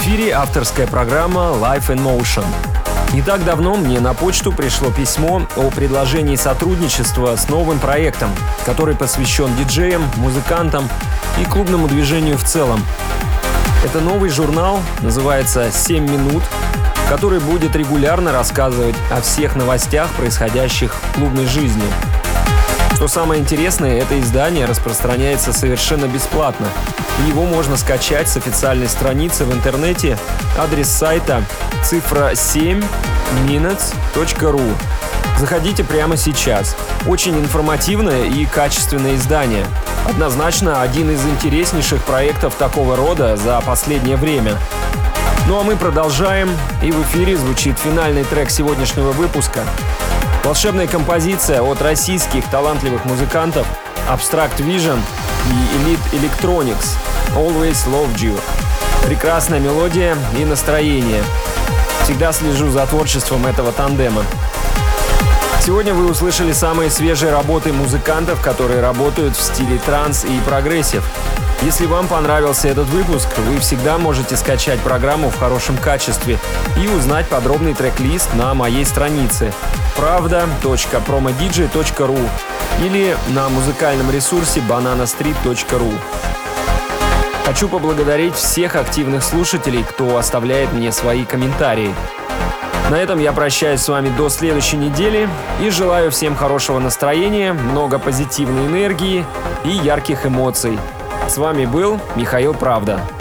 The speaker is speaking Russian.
эфире авторская программа Life in Motion. Не так давно мне на почту пришло письмо о предложении сотрудничества с новым проектом, который посвящен диджеям, музыкантам и клубному движению в целом. Это новый журнал, называется «7 минут», который будет регулярно рассказывать о всех новостях, происходящих в клубной жизни. Что самое интересное, это издание распространяется совершенно бесплатно. Его можно скачать с официальной страницы в интернете, адрес сайта цифра 7minutes.ru. Заходите прямо сейчас. Очень информативное и качественное издание. Однозначно один из интереснейших проектов такого рода за последнее время. Ну а мы продолжаем, и в эфире звучит финальный трек сегодняшнего выпуска. Волшебная композиция от российских талантливых музыкантов Abstract Vision и Elite Electronics Always Loved You. Прекрасная мелодия и настроение. Всегда слежу за творчеством этого тандема. Сегодня вы услышали самые свежие работы музыкантов, которые работают в стиле транс и прогрессив. Если вам понравился этот выпуск, вы всегда можете скачать программу в хорошем качестве и узнать подробный трек-лист на моей странице pravda.promodj.ru или на музыкальном ресурсе bananastreet.ru. Хочу поблагодарить всех активных слушателей, кто оставляет мне свои комментарии. На этом я прощаюсь с вами до следующей недели и желаю всем хорошего настроения, много позитивной энергии и ярких эмоций. С вами был Михаил Правда.